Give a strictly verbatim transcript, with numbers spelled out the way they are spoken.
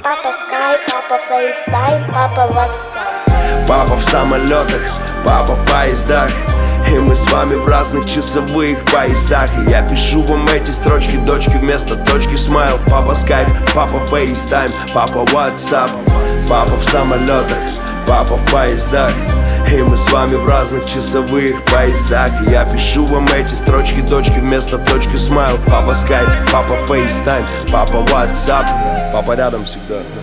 Папа скайп, папа фейстайм, папа ватсап. Папа в самолетах, папа в поездах, и мы с вами в разных часовых поясах. И я пишу вам эти строчки, дочки вместо точки смайл. Папа скайп, папа фейстайм, папа ватсап. Папа в самолетах, папа в поездах, и мы с вами в разных часовых поясах. И я пишу вам эти строчки, дочки вместо точки смайл. Папа скайп, папа фейстайм, папа ватсап. Папа рядом всегда.